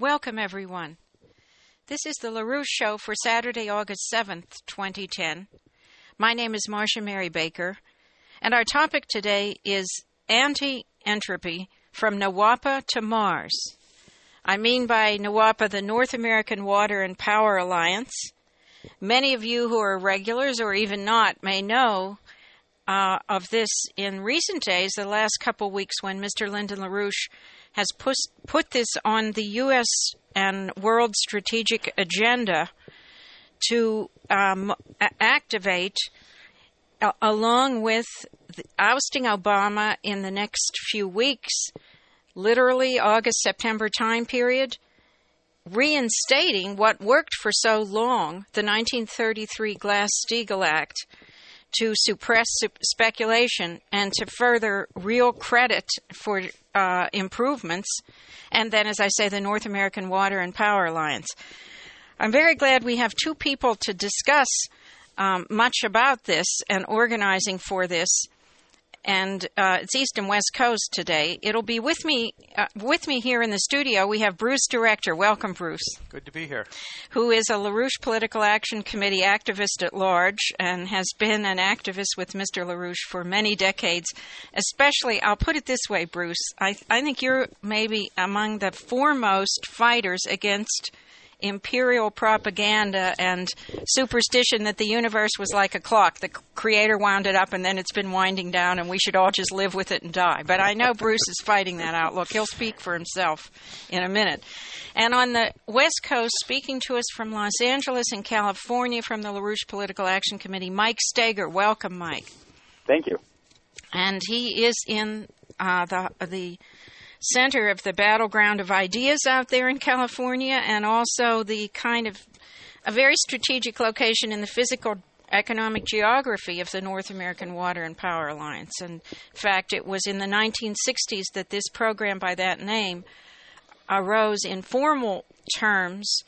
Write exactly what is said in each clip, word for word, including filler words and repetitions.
Welcome, everyone. This is the LaRouche Show for Saturday, August seventh, twenty ten. My name is Marcia Mary Baker, and our topic today is anti-entropy from NWAPA to Mars. I mean by NWAPA the North American Water and Power Alliance. Many of you who are regulars or even not may know uh, of this in recent days, the last couple weeks when Mister Lyndon LaRouche has put, put this on the U S and world strategic agenda to um, activate, uh, along with the, ousting Obama in the next few weeks, literally August-September time period, reinstating what worked for so long, the nineteen thirty-three Glass-Steagall Act, to suppress speculation and to further real credit for uh, improvements, and then, as I say, the North American Water and Power Alliance. I'm very glad we have two people to discuss um, much about this and organizing for this, and uh, it's East and West Coast today. It'll be with me uh, with me here in the studio. We have Bruce Director. Welcome, Bruce. Good to be here. Who is a LaRouche Political Action Committee activist at large and has been an activist with Mister LaRouche for many decades. Especially, I'll put it this way, Bruce, I, I think you're maybe among the foremost fighters against imperial propaganda and superstition that the universe was like a clock. The creator wound it up and then it's been winding down and we should all just live with it and die. But I know Bruce is fighting that outlook. He'll speak for himself in a minute. And on the West Coast, speaking to us from Los Angeles and California from the LaRouche Political Action Committee, Mike Steger. Welcome, Mike. Thank you. And he is in uh, the the center of the battleground of ideas out there in California, and also the kind of a very strategic location in the physical economic geography of the North American Water and Power Alliance. And in fact, it was in the nineteen sixties that this program by that name arose in formal terms.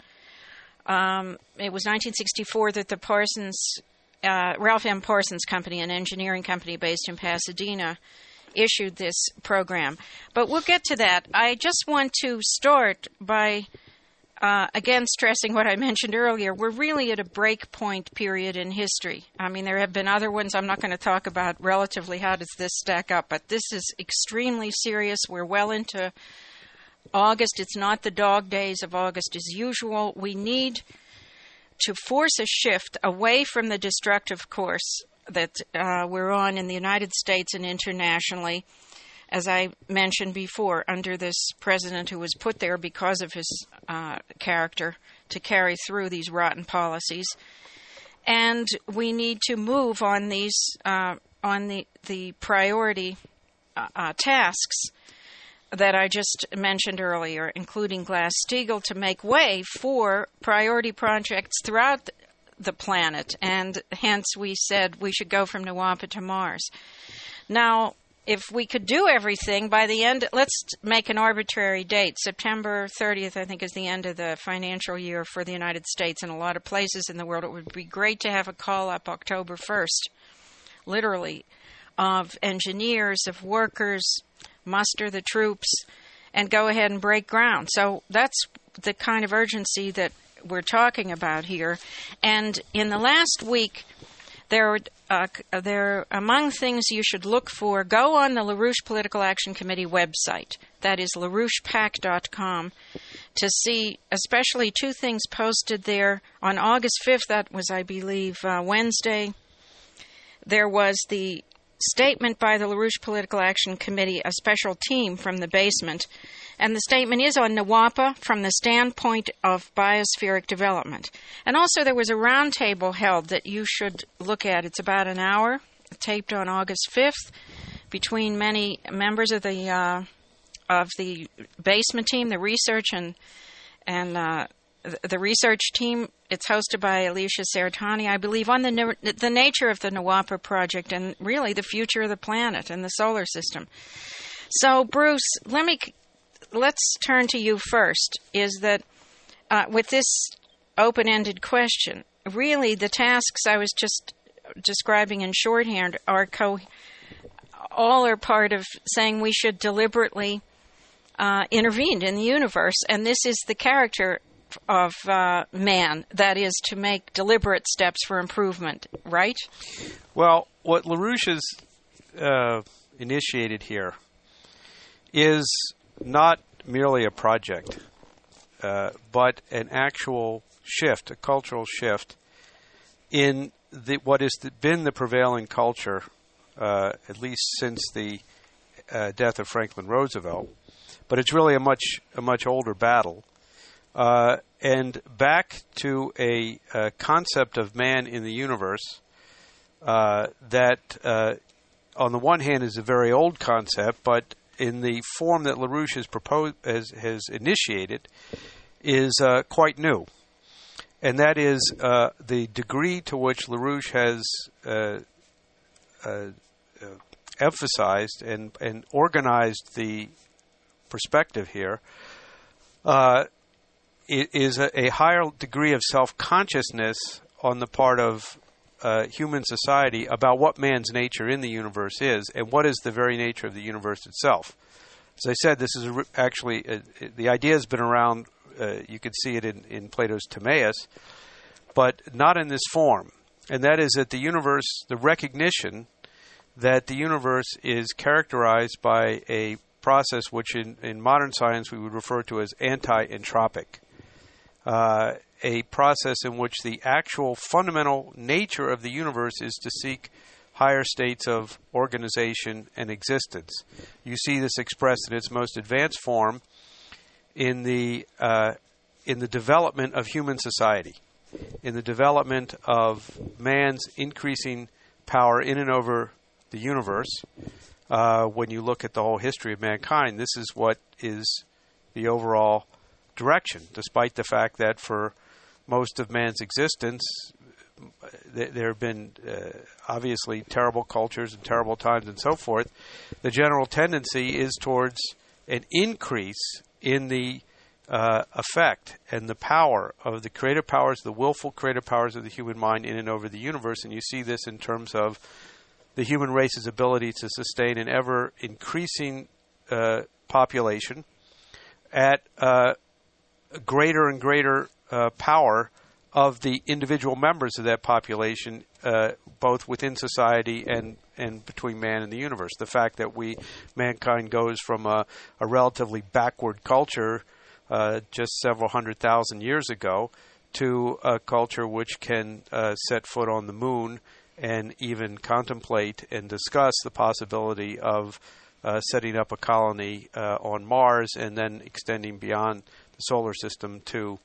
Um, it was nineteen sixty-four that the Parsons, uh, Ralph M. Parsons Company, an engineering company based in Pasadena, issued this program. But we'll get to that. I just want to start by, uh, again, stressing what I mentioned earlier. We're really at a breakpoint period in history. I mean, there have been other ones I'm not going to talk about relatively. How does this stack up? But this is extremely serious. We're well into August. It's not the dog days of August as usual. We need to force a shift away from the destructive course that uh, we're on in the United States and internationally, as I mentioned before, under this president who was put there because of his uh, character to carry through these rotten policies. And we need to move on these uh, on the the priority uh, uh, tasks that I just mentioned earlier, including Glass-Steagall, to make way for priority projects throughout the the planet, and hence we said we should go from NWAPA to Mars. Now, if we could do everything by the end, let's make an arbitrary date. September thirtieth, I think, is the end of the financial year for the United States and a lot of places in the world. It would be great to have a call-up October first, literally, of engineers, of workers, muster the troops, and go ahead and break ground. So that's the kind of urgency that we're talking about here. And in the last week, there, uh, there among things you should look for, go on the LaRouche Political Action Committee website. That is LaRouche Pac dot com, to see especially two things posted there. On August fifth, that was, I believe, uh, Wednesday, there was the statement by the LaRouche Political Action Committee, a special team from the basement. And the statement is on NWAPA from the standpoint of biospheric development. And also there was a roundtable held that you should look at. It's about an hour, taped on August fifth, between many members of the uh, of the basement team, the research and and uh, the research team. It's hosted by Alicia Sertani, I believe, on the the nature of the NWAPA project and really the future of the planet and the solar system. So, Bruce, let me. Let's turn to you first, is that uh, with this open-ended question, really the tasks I was just describing in shorthand are co- all are part of saying we should deliberately uh, intervened in the universe. And this is the character of uh, man, that is, to make deliberate steps for improvement, right? Well, what LaRouche has uh, initiated here is not merely a project, uh, but an actual shift, a cultural shift in the, what has been the prevailing culture, uh, at least since the uh, death of Franklin Roosevelt. But it's really a much a much older battle. Uh, and back to a, a concept of man in the universe uh, that, uh, on the one hand, is a very old concept, but in the form that LaRouche has proposed, has, has initiated, is uh, quite new. And that is uh, the degree to which LaRouche has uh, uh, uh, emphasized and, and organized the perspective here. Uh, It is a, a higher degree of self-consciousness on the part of uh, human society about what man's nature in the universe is and what is the very nature of the universe itself. As I said, this is a, actually, a, the idea has been around, uh, you could see it in, in Plato's Timaeus, but not in this form. And that is that the universe, the recognition that the universe is characterized by a process which in, in modern science we would refer to as anti-entropic. Uh, a process in which the actual fundamental nature of the universe is to seek higher states of organization and existence. You see this expressed in its most advanced form in the uh, in the development of human society, in the development of man's increasing power in and over the universe. Uh, when you look at the whole history of mankind, this is what is the overall direction, despite the fact that for most of man's existence, th- there have been uh, obviously terrible cultures and terrible times and so forth. The general tendency is towards an increase in the uh, effect and the power of the creative powers, the willful creative powers of the human mind in and over the universe. And you see this in terms of the human race's ability to sustain an ever increasing uh, population at uh, greater and greater uh, power of the individual members of that population, uh, both within society and, and between man and the universe. The fact that we, mankind goes from a, a relatively backward culture uh, just several hundred thousand years ago to a culture which can uh, set foot on the moon and even contemplate and discuss the possibility of uh, setting up a colony uh, on Mars and then extending beyond the solar system to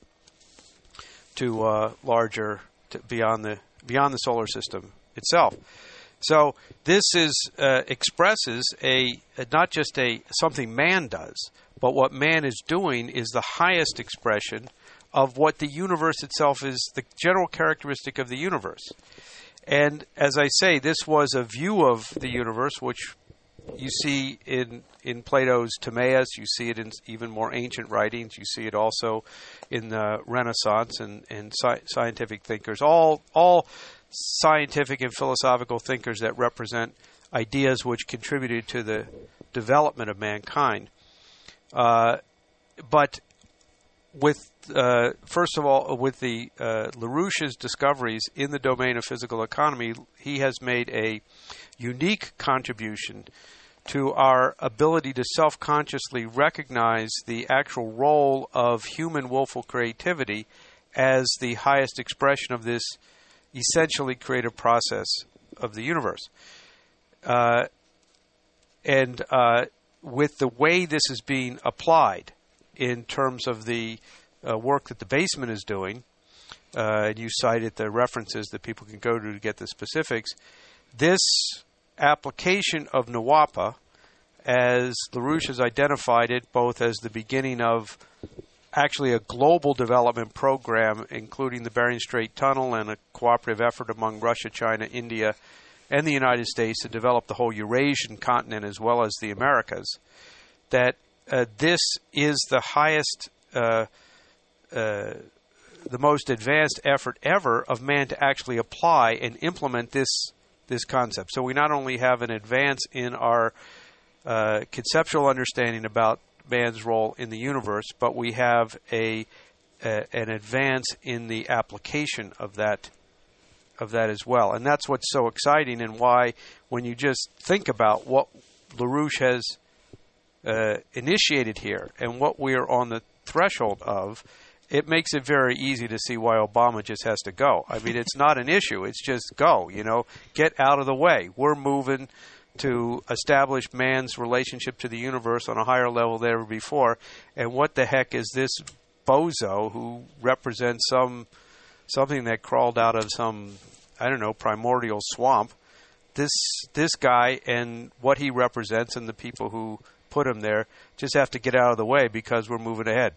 to uh, larger to beyond the beyond the solar system itself. So this is uh, expresses a, a not just a something man does, but what man is doing is the highest expression of what the universe itself is, the general characteristic of the universe. And as I say, this was a view of the universe which you see in in Plato's Timaeus. You see it in even more ancient writings. You see it also in the Renaissance and, and sci- scientific thinkers. All all scientific and philosophical thinkers that represent ideas which contributed to the development of mankind. Uh, but with uh, first of all, with the uh, LaRouche's discoveries in the domain of physical economy, he has made a unique contribution to our ability to self-consciously recognize the actual role of human willful creativity as the highest expression of this essentially creative process of the universe. Uh, and uh, with the way this is being applied in terms of the uh, work that the basement is doing, uh, and you cited the references that people can go to to get the specifics, this application of Nawapa, as LaRouche has identified it, both as the beginning of actually a global development program, including the Bering Strait Tunnel and a cooperative effort among Russia, China, India, and the United States to develop the whole Eurasian continent as well as the Americas, that uh, this is the highest, uh, uh, the most advanced effort ever of man to actually apply and implement this this concept. So we not only have an advance in our uh, conceptual understanding about man's role in the universe, but we have a, a an advance in the application of that of that as well. And that's what's so exciting, and why, when you just think about what LaRouche has uh, initiated here and what we are on the threshold of, it makes it very easy to see why Obama just has to go. I mean, it's not an issue. It's just go, you know, get out of the way. We're moving to establish man's relationship to the universe on a higher level than ever before. And what the heck is this bozo who represents some something that crawled out of some, I don't know, primordial swamp? This this guy and what he represents and the people who put him there just have to get out of the way because we're moving ahead.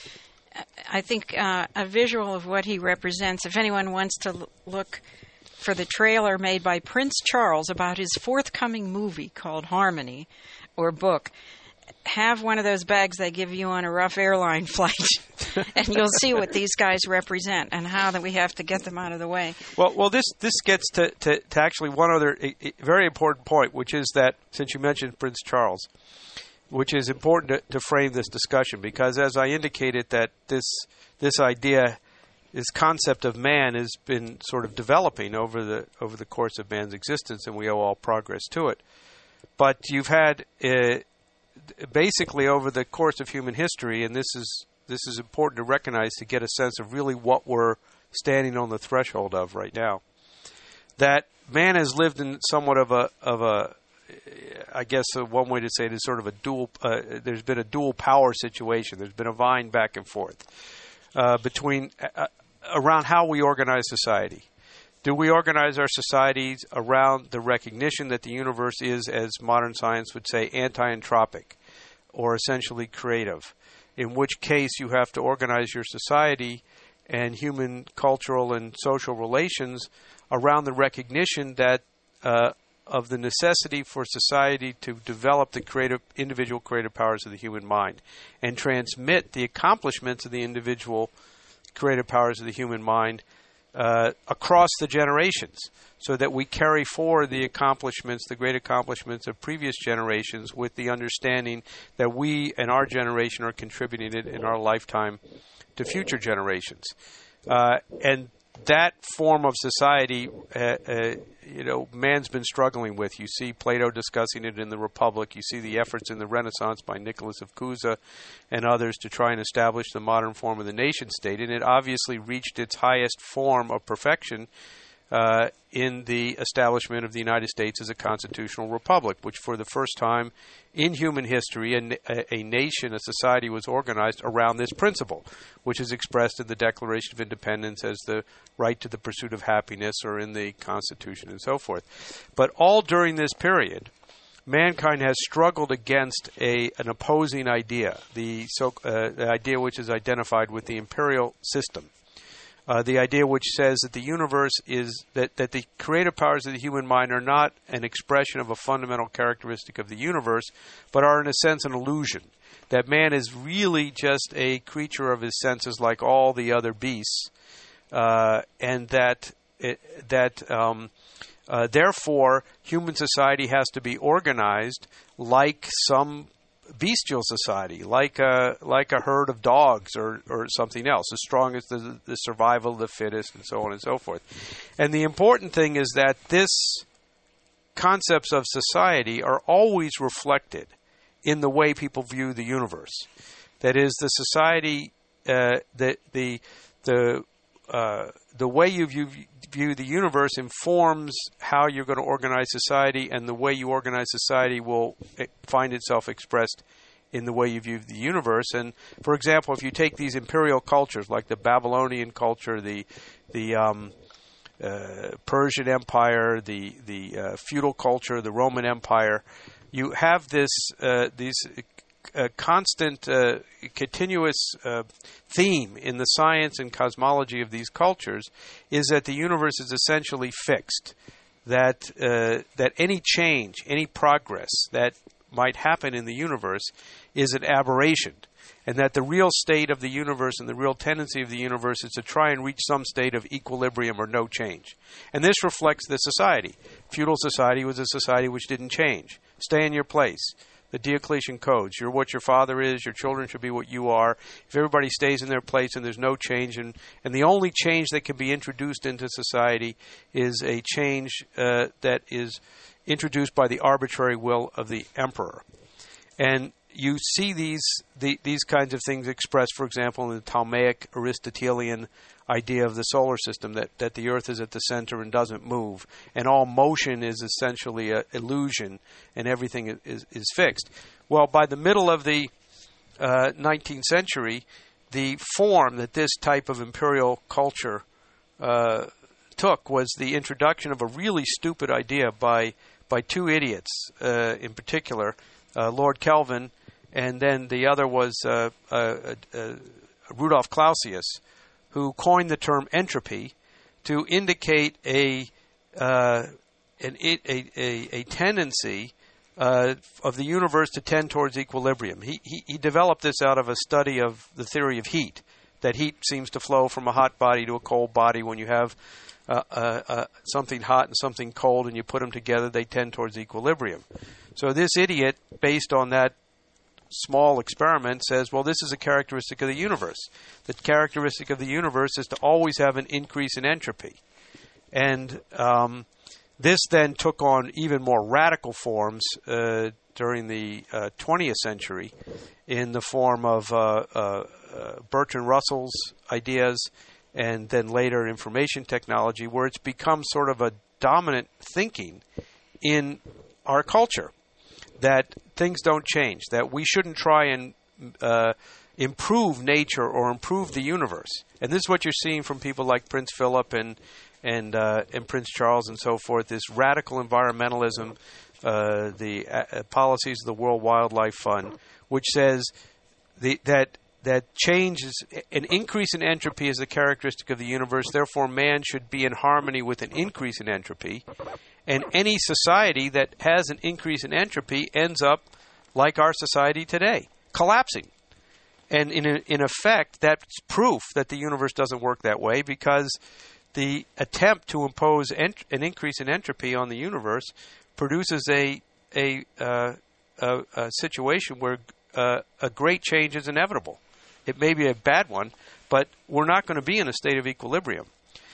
I think uh, a visual of what he represents, if anyone wants to l- look for the trailer made by Prince Charles about his forthcoming movie called Harmony, or book, have one of those bags they give you on a rough airline flight, and you'll see what these guys represent and how that we have to get them out of the way. Well, well, this this gets to, to, to actually one other a, a very important point, which is that, since you mentioned Prince Charles, which is important to, to frame this discussion, because as I indicated, that this this idea, this concept of man, has been sort of developing over the over the course of man's existence, and we owe all progress to it. But you've had uh, basically over the course of human history, and this is this is important to recognize to get a sense of really what we're standing on the threshold of right now, that man has lived in somewhat of a of a I guess uh, one way to say it is sort of a dual, uh, there's been a dual power situation. There's been a vying back and forth uh, between, uh, around how we organize society. Do we organize our societies around the recognition that the universe is, as modern science would say, anti-entropic, or essentially creative? In which case you have to organize your society and human cultural and social relations around the recognition that uh, of the necessity for society to develop the creative, individual creative powers of the human mind and transmit the accomplishments of the individual creative powers of the human mind uh, across the generations, so that we carry forward the accomplishments, the great accomplishments of previous generations, with the understanding that we and our generation are contributing it in our lifetime to future generations. Uh, and that form of society, uh, uh, you know, man's been struggling with. You see Plato discussing it in the Republic. You see the efforts in the Renaissance by Nicholas of Cusa and others to try and establish the modern form of the nation state. And it obviously reached its highest form of perfection uh, in the establishment of the United States as a constitutional republic, which for the first time in human history, a, a nation, a society was organized around this principle, which is expressed in the Declaration of Independence as the right to the pursuit of happiness, or in the Constitution and so forth. But all during this period, mankind has struggled against a an opposing idea, the, so, uh, the idea which is identified with the imperial system. Uh, the idea which says that the universe is, that, that the creative powers of the human mind are not an expression of a fundamental characteristic of the universe, but are in a sense an illusion. That man is really just a creature of his senses like all the other beasts, uh, and that, it, that um, uh, therefore human society has to be organized like some bestial society, like a like a herd of dogs, or, or something else, as strong as the, the survival of the fittest, and so on and so forth. And the important thing is that this concepts of society are always reflected in the way people view the universe. That is, the society, uh, the the the uh, the way you view view the universe informs how you're going to organize society, and the way you organize society will find itself expressed in the way you view the universe. And for example, if you take these imperial cultures like the Babylonian culture, the the um, uh, Persian Empire, the the uh, feudal culture, the Roman Empire, you have this uh, these uh, constant, uh, continuous uh, theme in the science and cosmology of these cultures, is that the universe is essentially fixed. That uh, that any change, any progress that might happen in the universe is an aberration, and that the real state of the universe and the real tendency of the universe is to try and reach some state of equilibrium or no change. And this reflects the society. Feudal society was a society which didn't change. Stay in your place. the Diocletian codes. You're what your father is. Your children should be what you are. If everybody stays in their place and there's no change, and, and the only change that can be introduced into society is a change uh, that is introduced by the arbitrary will of the emperor. And you see these the, these kinds of things expressed, for example, in the Ptolemaic Aristotelian idea of the solar system, that, that the Earth is at the center and doesn't move, and all motion is essentially an illusion, and everything is, is, is fixed. Well, by the middle of the uh, nineteenth century, the form that this type of imperial culture uh, took was the introduction of a really stupid idea by by two idiots, uh, in particular, uh, Lord Kelvin, and then the other was uh, uh, uh, Rudolf Clausius, who coined the term entropy to indicate a uh, an, a, a, a tendency uh, of the universe to tend towards equilibrium. He, he he developed this out of a study of the theory of heat, that heat seems to flow from a hot body to a cold body. When you have uh, uh, uh, something hot and something cold and you put them together, they tend towards equilibrium. So this idiot, based on that small experiment, says, well, this is a characteristic of the universe. The characteristic of the universe is to always have an increase in entropy. And um, this then took on even more radical forms uh, during the uh, twentieth century in the form of uh, uh, uh, Bertrand Russell's ideas, and then later information technology, where it's become sort of a dominant thinking in our culture, that things don't change, that we shouldn't try and uh, improve nature or improve the universe. And this is what you're seeing from people like Prince Philip and and uh, and Prince Charles and so forth, this radical environmentalism, uh, the uh, policies of the World Wildlife Fund, which says the, that that change is an increase in entropy is a characteristic of the universe, therefore man should be in harmony with an increase in entropy. And any society that has an increase in entropy ends up like our society today, collapsing. And in a, in effect, that's proof that the universe doesn't work that way, because the attempt to impose ent- an increase in entropy on the universe produces a a, uh, a, a situation where uh, a great change is inevitable. It may be a bad one, but we're not going to be in a state of equilibrium.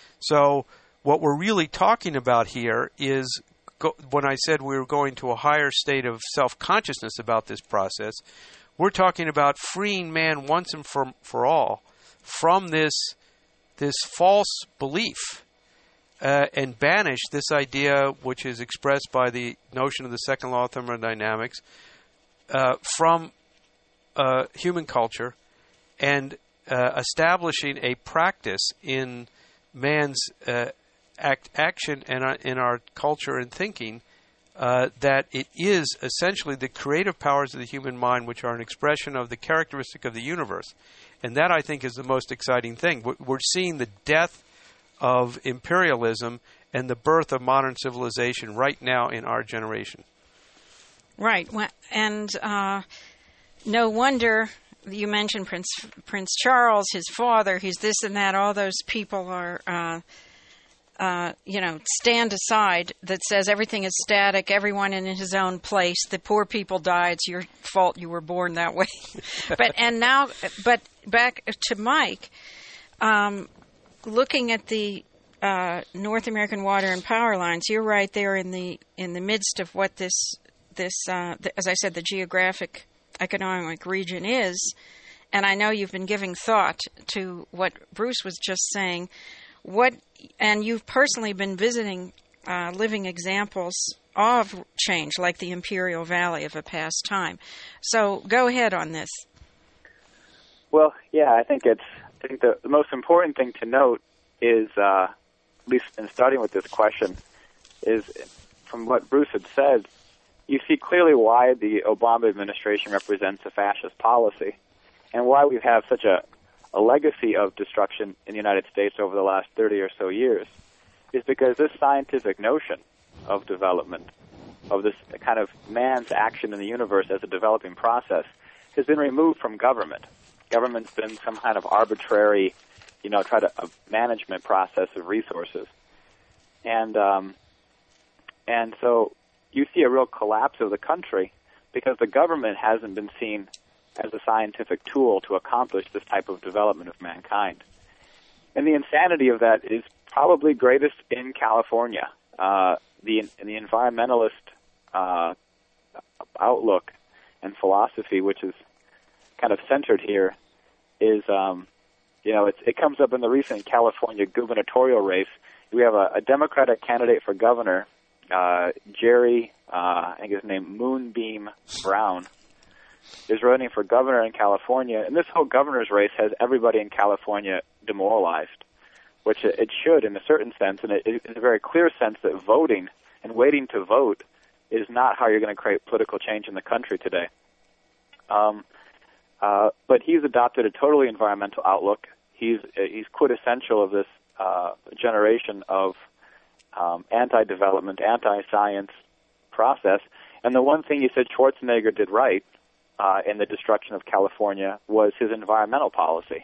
So what we're really talking about here is, go, when I said we were going to a higher state of self-consciousness about this process, we're talking about freeing man once and for, for all from this, this false belief uh, and banish this idea, which is expressed by the notion of the second law of thermodynamics, uh, from uh, human culture, and uh, establishing a practice in man's uh, act, action and uh, in our culture and thinking uh, that it is essentially the creative powers of the human mind, which are an expression of the characteristic of the universe. And that, I think, is the most exciting thing. We're seeing the death of imperialism and the birth of modern civilization right now in our generation. Right. And uh, no wonder you mentioned Prince Prince Charles, his father, he's this and that. All those people are, uh, uh, you know, stand aside that says everything is static, everyone in his own place. The poor people die. It's your fault you were born that way. But and now, but back to Mike, um, looking at the uh, North American water and power lines, you're right there in the in the midst of what this this, uh, the, as I said, the geographic economic region is, and I know you've been giving thought to what Bruce was just saying. What, and you've personally been visiting uh, living examples of change, like the Imperial Valley of a past time. So go ahead on this. Well, yeah, I think it's. I think the, the most important thing to note is, uh, at least in starting with this question, is from what Bruce had said, you see clearly why the Obama administration represents a fascist policy and why we have such a, a legacy of destruction in the United States over the last thirty or so years, is because this scientific notion of development, of this kind of man's action in the universe as a developing process, has been removed from government. Government's been some kind of arbitrary, you know, try to a management process of resources. And, um, and so you see a real collapse of the country because the government hasn't been seen as a scientific tool to accomplish this type of development of mankind. And the insanity of that is probably greatest in California. Uh, the, the environmentalist uh, outlook and philosophy, which is kind of centered here, is, um, you know, it's, it comes up in the recent California gubernatorial race. We have a, a Democratic candidate for governor, uh, Jerry, uh, I think his name, Moonbeam Brown, is running for governor in California. And this whole governor's race has everybody in California demoralized, which it, it should in a certain sense, and it, it, in a very clear sense that voting and waiting to vote is not how you're going to create political change in the country today. Um, uh, but he's adopted a totally environmental outlook. He's he's quintessential of this uh, generation of um, anti-development, anti-science process. And the one thing he said Schwarzenegger did right uh, in the destruction of California was his environmental policy.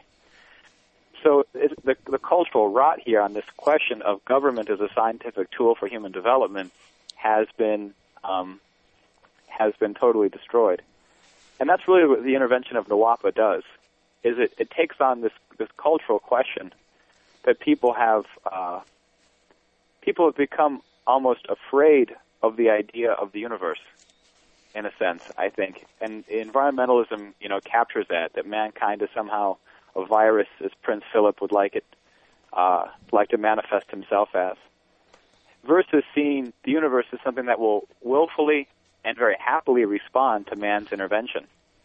So it, the, the cultural rot here on this question of government as a scientific tool for human development has been um, has been totally destroyed. And that's really what the intervention of NWAPA does, is it, it takes on this, this cultural question that people have, uh, people have become almost afraid of the idea of the universe, in a sense, I think. And environmentalism, you know, captures that, that mankind is somehow a virus, as Prince Philip would like it, uh, like to manifest himself as, versus seeing the universe as something that will willfully and very happily respond to man's intervention.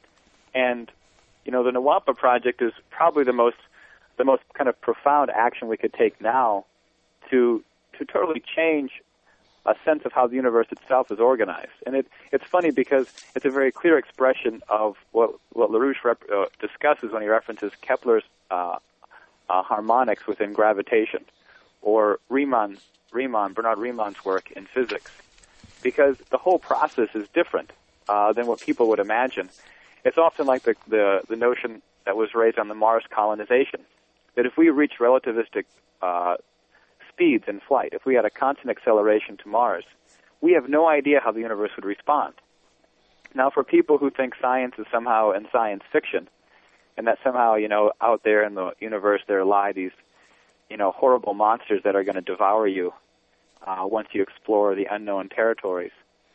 And, you know, the NWAPA project is probably the most, the most kind of profound action we could take now to, to totally change a sense of how the universe itself is organized. And it, it's funny because it's a very clear expression of what, what LaRouche rep, uh, discusses when he references Kepler's uh, uh, harmonics within gravitation, or Riemann, Riemann, Bernard Riemann's work in physics, because the whole process is different uh, than what people would imagine. It's often like the, the, the notion that was raised on the Mars colonization, that if we reach relativistic uh, speeds in flight, if we had a constant acceleration to Mars, we have no idea how the universe would respond. Now, for people who think science is somehow in science fiction, and that somehow, you know, out there in the universe there lie these, you know, horrible monsters that are going to devour you uh, once you explore the unknown territories.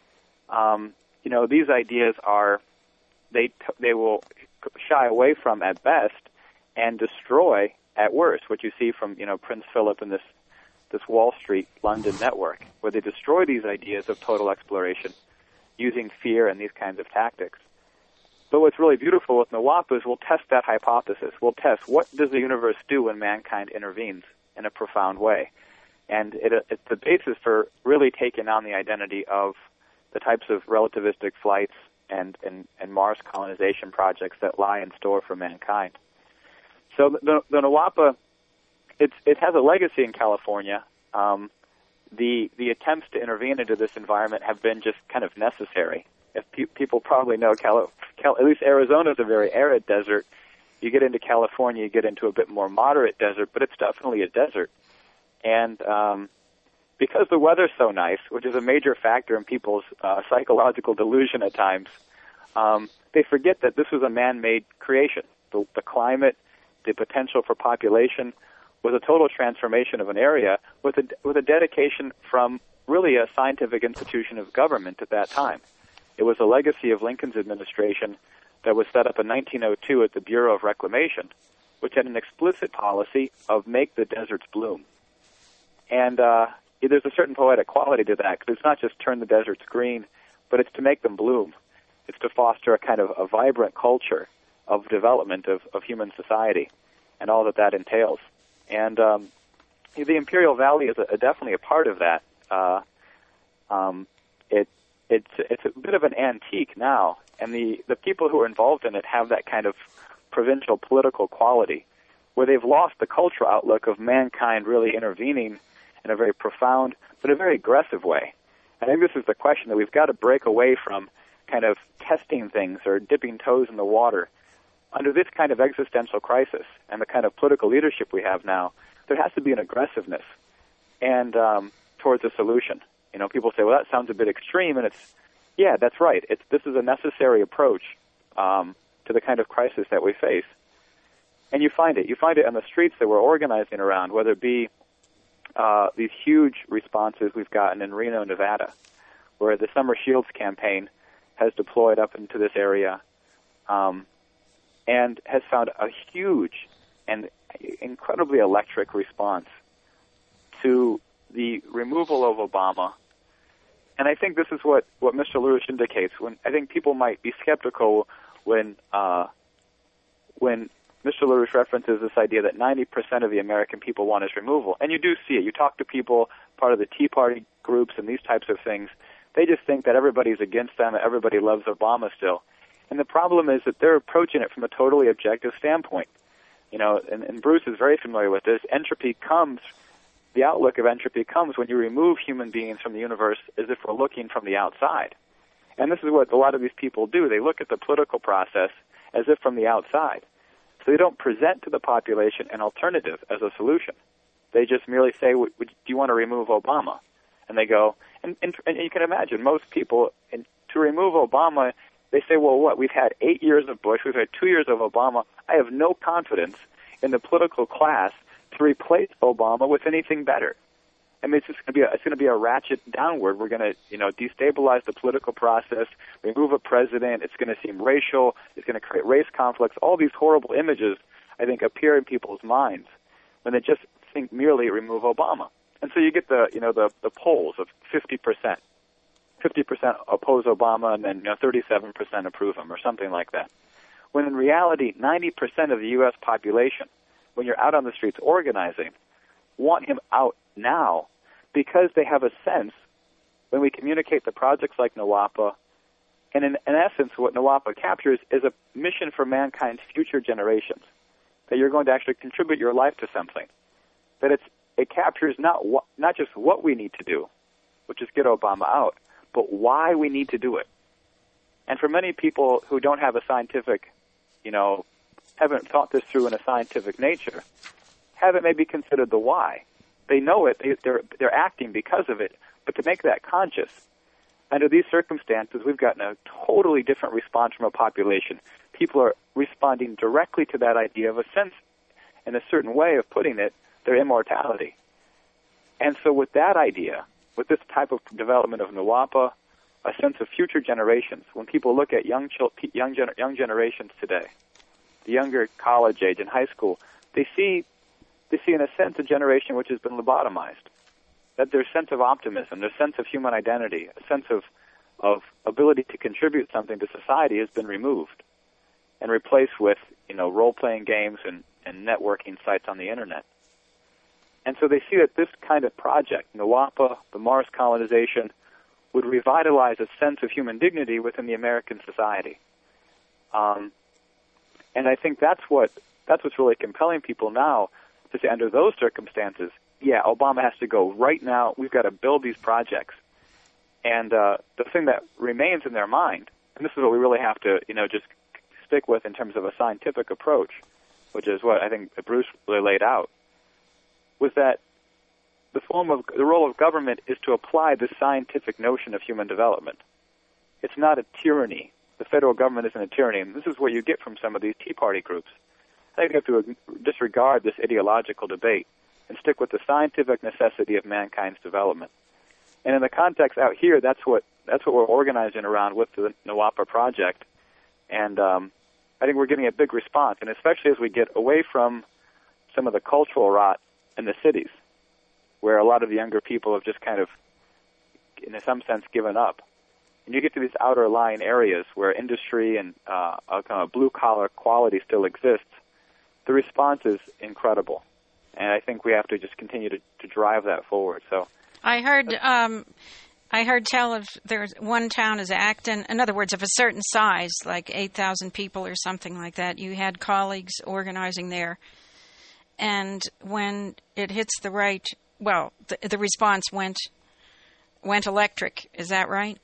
Um, you know, these ideas are, they, t- they will shy away from at best and destroy at worst, what you see from, you know, Prince Philip and this this Wall Street London network, where they destroy these ideas of total exploration using fear and these kinds of tactics. But what's really beautiful with NWAPA is we'll test that hypothesis. We'll test what does the universe do when mankind intervenes in a profound way. And it, it's the basis for really taking on the identity of the types of relativistic flights and, and, and Mars colonization projects that lie in store for mankind. So the, the NWAPA, It's, it has a legacy in California. Um, the the attempts to intervene into this environment have been just kind of necessary. If pe- people probably know, Cali- Cal- at least Arizona is a very arid desert. You get into California, you get into a bit more moderate desert, but it's definitely a desert. And um, because the weather's so nice, which is a major factor in people's uh, psychological delusion at times, um, they forget that this was a man-made creation. The, the climate, the potential for population, was a total transformation of an area with a, with a dedication from really a scientific institution of government at that time. It was a legacy of Lincoln's administration that was set up in nineteen oh two at the Bureau of Reclamation, which had an explicit policy of make the deserts bloom. And uh, there's a certain poetic quality to that, because it's not just turn the deserts green, but it's to make them bloom. It's to foster a kind of a vibrant culture of development of, of human society and all that that entails. And um, the Imperial Valley is a, a definitely a part of that. Uh, um, it, it's it's a bit of an antique now, and the, the people who are involved in it have that kind of provincial political quality, where they've lost the cultural outlook of mankind really intervening in a very profound but a very aggressive way. I think this is the question that we've got to break away from, kind of testing things or dipping toes in the water. Under this kind of existential crisis and the kind of political leadership we have now, there has to be an aggressiveness and um, towards a solution. You know, people say, well, that sounds a bit extreme, and it's Yeah, that's right. It's, this is a necessary approach um, to the kind of crisis that we face. And you find it. You find it on the streets that we're organizing around, whether it be uh, these huge responses we've gotten in Reno, Nevada, where the Summer Shields campaign has deployed up into this area um, and has found a huge and incredibly electric response to the removal of Obama. And I think this is what, what Mister LaRouche indicates. When I think people might be skeptical when uh, when Mister LaRouche references this idea that ninety percent of the American people want his removal. And you do see it. You talk to people, part of the Tea Party groups and these types of things, they just think that everybody's against them, everybody loves Obama still. And the problem is that they're approaching it from a totally objective standpoint. You know, and, and Bruce is very familiar with this. Entropy comes, the outlook of entropy comes when you remove human beings from the universe as if we're looking from the outside. And this is what a lot of these people do. They look at the political process as if from the outside. So they don't present to the population an alternative as a solution. They just merely say, do you want to remove Obama? And they go, and, and, and you can imagine most people, and to remove Obama, they say, well, what, we've had eight years of Bush, we've had two years of Obama. I have no confidence in the political class to replace Obama with anything better. I mean, it's just going to be a, it's going to be a ratchet downward. We're going to, you know, destabilize the political process, remove a president. It's going to seem racial. It's going to create race conflicts. All these horrible images, I think, appear in people's minds when they just think merely remove Obama. And so you get the, you know, the, the polls of fifty percent. fifty percent oppose Obama and then, you know, thirty-seven percent approve him or something like that. When in reality, ninety percent of the U S population, when you're out on the streets organizing, want him out now because they have a sense when we communicate the projects like NWAPA, and in, in essence what NWAPA captures is a mission for mankind's future generations, that you're going to actually contribute your life to something, that it's it captures not what, not just what we need to do, which is get Obama out, but why we need to do it. And for many people who don't have a scientific, you know, haven't thought this through in a scientific nature, haven't maybe considered the why. They know it, they, they're, they're acting because of it, but to make that conscious, under these circumstances, we've gotten a totally different response from a population. People are responding directly to that idea of a sense, in a certain way of putting it, their immortality. And so with that idea, with this type of development of NWAPA, a sense of future generations, when people look at young chil- young, gener- young generations today, the younger college age and high school, they see they see in a sense a generation which has been lobotomized, that their sense of optimism, their sense of human identity, a sense of, of ability to contribute something to society has been removed and replaced with, you know, role-playing games and, and networking sites on the Internet. And so they see that this kind of project, NWAPA, the Mars colonization, would revitalize a sense of human dignity within the American society. Um, and I think that's what that's what's really compelling people now, to say under those circumstances, yeah, Obama has to go right now. We've got to build these projects. And uh, the thing that remains in their mind, and this is what we really have to, you know, just stick with in terms of a scientific approach, which is what I think Bruce really laid out, was that the form of the role of government is to apply the scientific notion of human development. It's not a tyranny. The federal government isn't a tyranny, and this is what you get from some of these Tea Party groups. I think we have to disregard this ideological debate and stick with the scientific necessity of mankind's development. And in the context out here, that's what that's what we're organizing around with the NWAPA project. And um, I think we're getting a big response, and especially as we get away from some of the cultural rot in the cities, where a lot of the younger people have just kind of, in some sense, given up. And you get to these outer lying areas where industry and uh, a kind of blue-collar quality still exists, the response is incredible. And I think we have to just continue to, to drive that forward. So I heard um, I heard tell of there's one town is Acton. In other words, of a certain size, like eight thousand people or something like that, you had colleagues organizing there. And when it hits the right, well, the, the response went went electric. Is that right?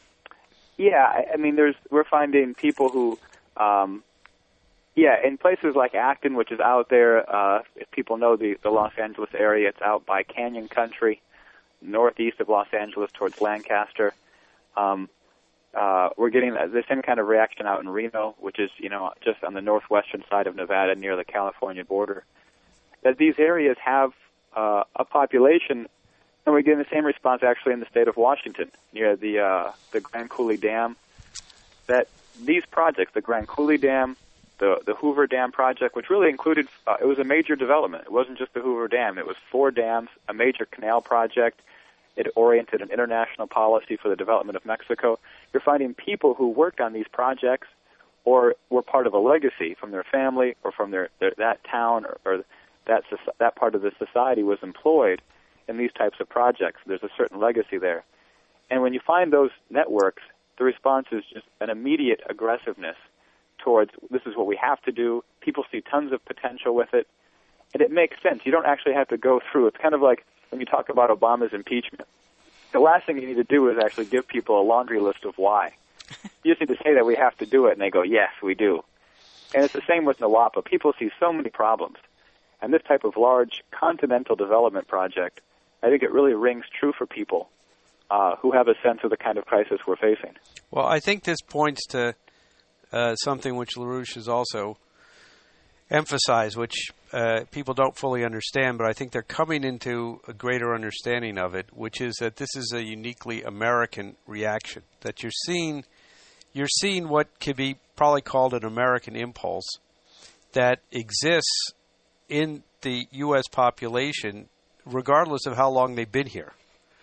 Yeah, I, I mean, there's we're finding people who, um, yeah, in places like Acton, which is out there. Uh, if people know the, the Los Angeles area, it's out by Canyon Country, northeast of Los Angeles towards Lancaster. Um, uh, we're getting the same kind of reaction out in Reno, which is, you know, just on the northwestern side of Nevada near the California border, that these areas have uh, a population, and we're getting the same response actually in the state of Washington near the uh, the Grand Coulee Dam, that these projects, the Grand Coulee Dam, the the Hoover Dam project, which really included, uh, it was a major development. It wasn't just the Hoover Dam. It was four dams, a major canal project. It oriented an international policy for the development of Mexico. You're finding people who worked on these projects or were part of a legacy from their family or from their, their that town or, or that that part of the society was employed in these types of projects. There's a certain legacy there. And when you find those networks, the response is just an immediate aggressiveness towards this is what we have to do. People see tons of potential with it. And it makes sense. You don't actually have to go through. It's kind of like when you talk about Obama's impeachment. The last thing you need to do is actually give people a laundry list of why. You just need to say that we have to do it, and they go, yes, we do. And it's the same with NWAPA. People see so many problems. And this type of large continental development project, I think it really rings true for people uh, who have a sense of the kind of crisis we're facing. Well, I think this points to uh, something which LaRouche has also emphasized, which uh, people don't fully understand, but I think they're coming into a greater understanding of it, which is that this is a uniquely American reaction, that you're seeing, you're seeing what could be probably called an American impulse that exists in the U S population regardless of how long they've been here.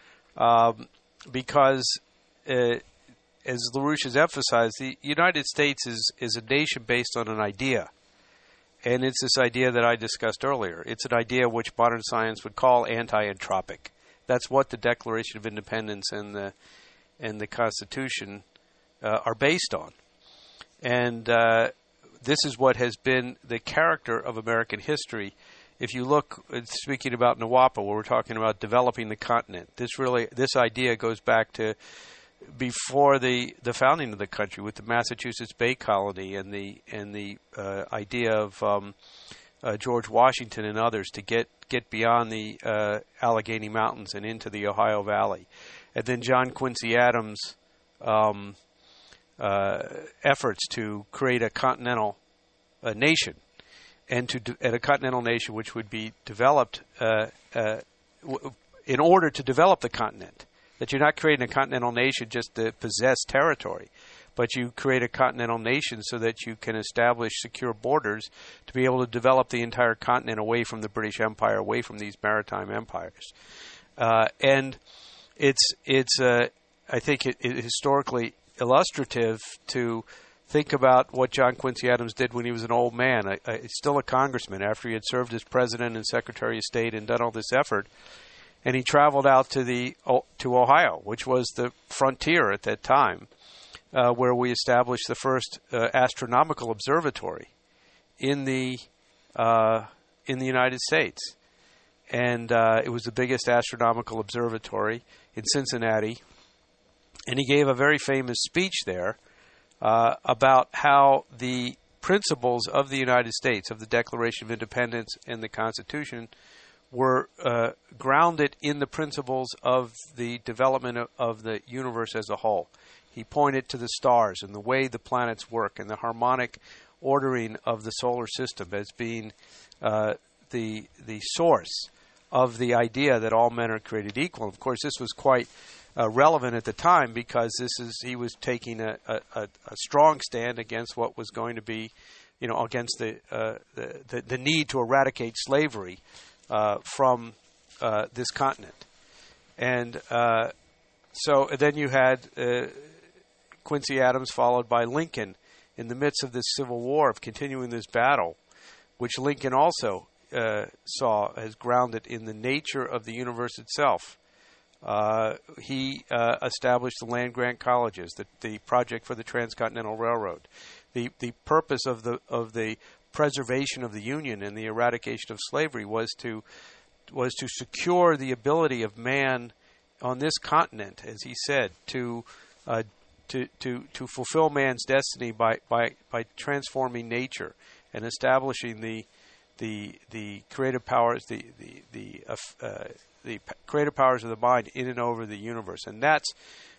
Um, because, uh, as LaRouche has emphasized, the United States is, is a nation based on an idea. And it's this idea that I discussed earlier. It's an idea which modern science would call anti-entropic. That's what the Declaration of Independence and the and the Constitution uh, are based on. And uh, this is what has been the character of American history. If you look, speaking about NWAPA, where we're talking about developing the continent, this really this idea goes back to before the, the founding of the country with the Massachusetts Bay Colony and the and the uh, idea of um, uh, George Washington and others to get, get beyond the uh, Allegheny Mountains and into the Ohio Valley. And then John Quincy Adams' um, uh, efforts to create a continental uh, nation and to de- and a continental nation which would be developed uh, uh, w- in order to develop the continent. That you're not creating a continental nation just to possess territory, but you create a continental nation so that you can establish secure borders to be able to develop the entire continent away from the British Empire, away from these maritime empires. Uh, and it's, it's uh, I think, it, it historically illustrative to think about what John Quincy Adams did when he was an old man, a, a, still a congressman, after he had served as president and secretary of state and done all this effort. And he traveled out to the to Ohio, which was the frontier at that time, uh, where we established the first uh, astronomical observatory in the uh, in the United States, and uh, it was the biggest astronomical observatory in Cincinnati. And he gave a very famous speech there uh, about how the principles of the United States, of the Declaration of Independence and the Constitution, were uh, grounded in the principles of the development of, of the universe as a whole. He pointed to the stars and the way the planets work and the harmonic ordering of the solar system as being uh, the the source of the idea that all men are created equal. Of course, this was quite uh, relevant at the time because this is he was taking a, a, a strong stand against what was going to be, you know, against the uh, the, the, the need to eradicate slavery Uh, from uh, this continent. And uh, so then you had uh, Quincy Adams followed by Lincoln in the midst of this Civil War of continuing this battle, which Lincoln also uh, saw as grounded in the nature of the universe itself. Uh, he uh, established the land-grant colleges, the, the project for the Transcontinental Railroad. The the purpose of the of the preservation of the Union and the eradication of slavery was to was to secure the ability of man on this continent, as he said, to uh, to to to fulfill man's destiny by, by, by transforming nature and establishing the the the creative powers the the the uh, uh, the creative powers of the mind in and over the universe. And that's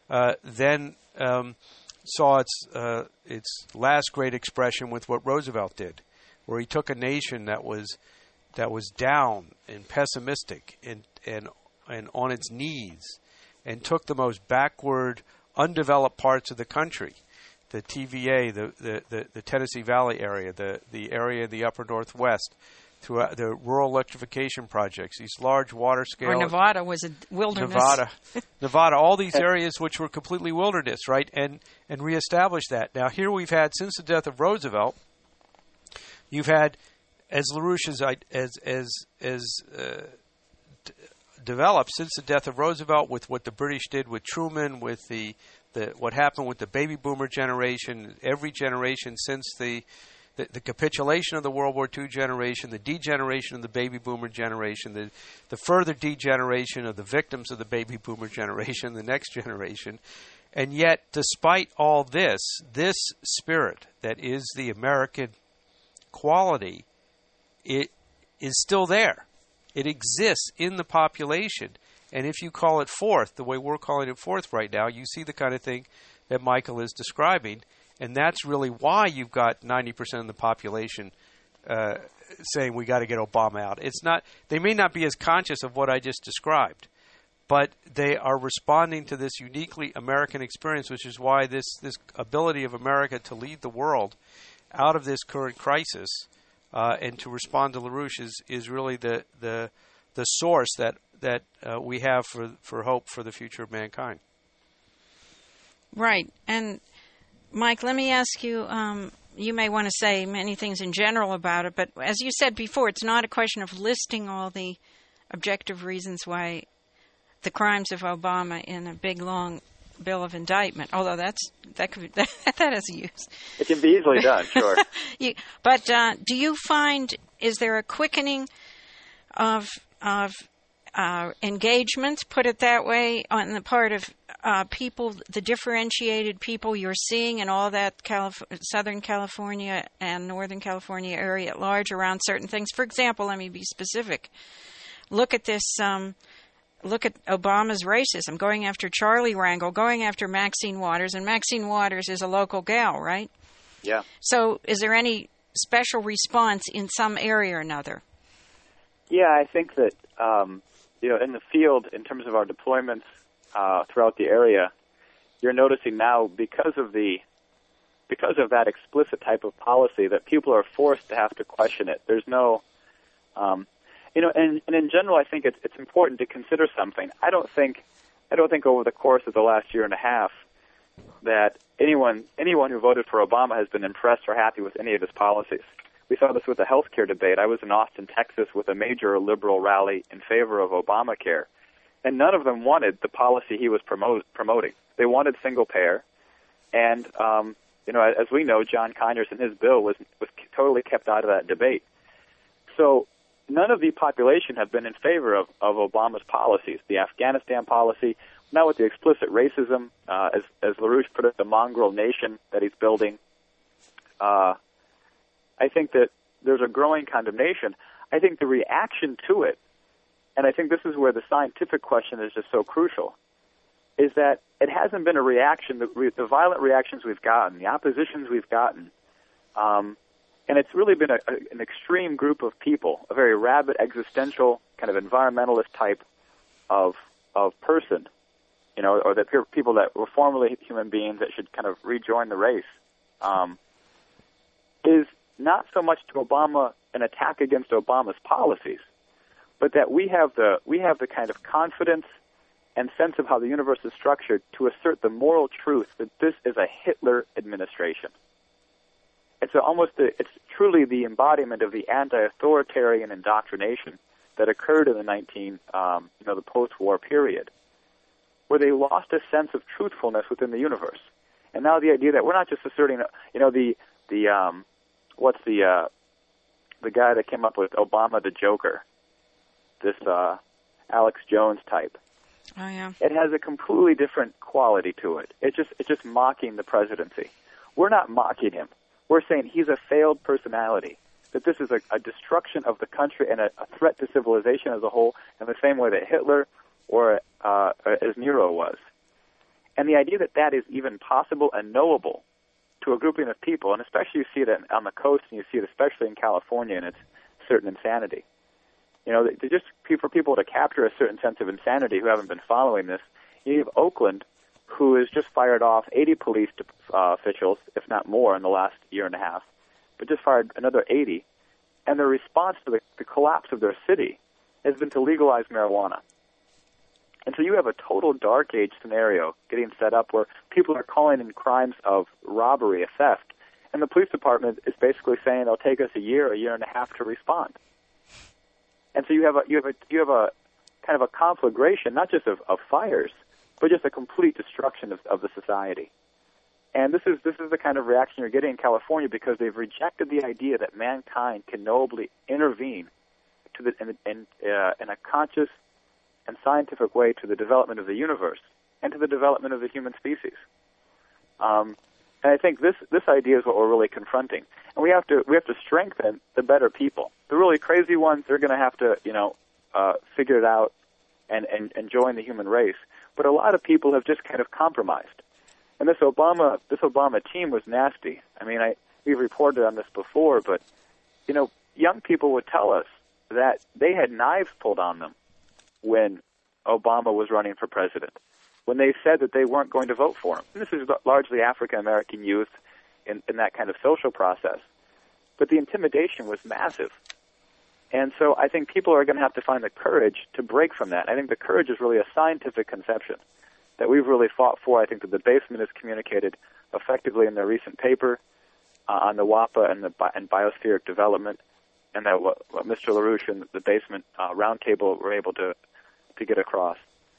uh, then um, saw its uh, its last great expression with what Roosevelt did, where he took a nation that was that was down and pessimistic and and and on its knees, and took the most backward, undeveloped parts of the country, the T V A, the the, the, the Tennessee Valley area, the the area of the upper Northwest, throughout the rural electrification projects, these large water scale. Or Nevada was a wilderness. Nevada, Nevada, all these areas which were completely wilderness, right? And and reestablish that. Now here we've had, since the death of Roosevelt, you've had, as LaRouche has as as as uh, d- developed since the death of Roosevelt, with what the British did with Truman, with the the what happened with the baby boomer generation, every generation since the The, the capitulation of the World War Two generation, the degeneration of the baby boomer generation, the, the further degeneration of the victims of the baby boomer generation, the next generation. And yet, despite all this, this spirit that is the American quality, it is still there. It exists in the population. And if you call it forth, the way we're calling it forth right now, you see the kind of thing that Michael is describing. And that's really why you've got ninety percent of the population uh, saying we got to get Obama out. It's not; they may not be as conscious of what I just described, but they are responding to this uniquely American experience, which is why this this ability of America to lead the world out of this current crisis uh, and to respond to LaRouche is, is really the the the source that that uh, we have for for hope for the future of mankind. Right. And Mike, let me ask you, um, you may want to say many things in general about it, but as you said before, it's not a question of listing all the objective reasons why the crimes of Obama in a big, long bill of indictment, although that's that could be, that, that has a use. It can be easily done, sure. you, but uh, do you find, is there a quickening of of uh, engagement, put it that way, on the part of Uh, people, the differentiated people you're seeing in all that Calif- Southern California and Northern California area at large around certain things? For example, let me be specific. Look at this, um, look at Obama's racism, going after Charlie Rangel, going after Maxine Waters, and Maxine Waters is a local gal, right? Yeah. So is there any special response in some area or another? Yeah, I think that, um, you know, in the field, in terms of our deployments, Uh, throughout the area, you're noticing now, because of the because of that explicit type of policy, that people are forced to have to question it. There's no, um, you know, and, and in general, I think it's it's important to consider something. I don't think I don't think over the course of the last year and a half that anyone anyone who voted for Obama has been impressed or happy with any of his policies. We saw this with the healthcare debate. I was in Austin, Texas, with a major liberal rally in favor of Obamacare. And none of them wanted the policy he was promote, promoting. They wanted single payer, and um, you know, as we know, John Conyers and his bill was was totally kept out of that debate. So none of the population have been in favor of, of Obama's policies. The Afghanistan policy, now with the explicit racism, uh, as as LaRouche put it, the mongrel nation that he's building. Uh, I think that there's a growing condemnation. I think the reaction to it. And I think this is where the scientific question is just so crucial, is that it hasn't been a reaction, the, re, the violent reactions we've gotten, the oppositions we've gotten, um, and it's really been a, a, an extreme group of people, a very rabid, existential, kind of environmentalist type of of person, you know, or that people that were formerly human beings that should kind of rejoin the race, um, is not so much to Obama an attack against Obama's policies, but that we have the we have the kind of confidence and sense of how the universe is structured to assert the moral truth that this is a Hitler administration. It's a, almost a, it's truly the embodiment of the anti-authoritarian indoctrination that occurred in the nineteen um, you know the post-war period, where they lost a sense of truthfulness within the universe. And now the idea that we're not just asserting, you know, the the um, what's the uh, the guy that came up with Obama the Joker. This uh, Alex Jones type. Oh yeah. It has a completely different quality to it. It's just it's just mocking the presidency. We're not mocking him. We're saying he's a failed personality. That this is a, a destruction of the country and a, a threat to civilization as a whole, in the same way that Hitler or uh, as Nero was. And the idea that that is even possible and knowable to a grouping of people, and especially you see it on the coast, and you see it especially in California in its certain insanity. You know, to just for people to capture a certain sense of insanity who haven't been following this, you have Oakland, who has just fired off eighty police uh, officials, if not more, in the last year and a half, but just fired another eighty, and their response to the, the collapse of their city has been to legalize marijuana. And so you have a total dark age scenario getting set up where people are calling in crimes of robbery, a theft, and the police department is basically saying it'll take us a year, a year and a half to respond. And so you have a you have a you have a kind of a conflagration, not just of, of fires, but just a complete destruction of, of the society. And this is this is the kind of reaction you're getting in California because they've rejected the idea that mankind can knowably intervene to the in, in, uh, in a conscious and scientific way to the development of the universe and to the development of the human species. Um, and I think this this idea is what we're really confronting. And we have to we have to strengthen the better people. The really crazy ones, they're going to have to you know uh, figure it out and, and and join the human race. But a lot of people have just kind of compromised. And this Obama this Obama team was nasty. I mean, I we've reported on this before, but you know, young people would tell us that they had knives pulled on them when Obama was running for president, when they said that they weren't going to vote for him. And this is largely African-American youth in, in that kind of social process. But the intimidation was massive. And so I think people are going to have to find the courage to break from that. I think the courage is really a scientific conception that we've really fought for. I think that the basement has communicated effectively in their recent paper uh, on the WAPA and the bi- and biospheric development, and that what, what Mister LaRouche and the basement uh, roundtable were able to to get across,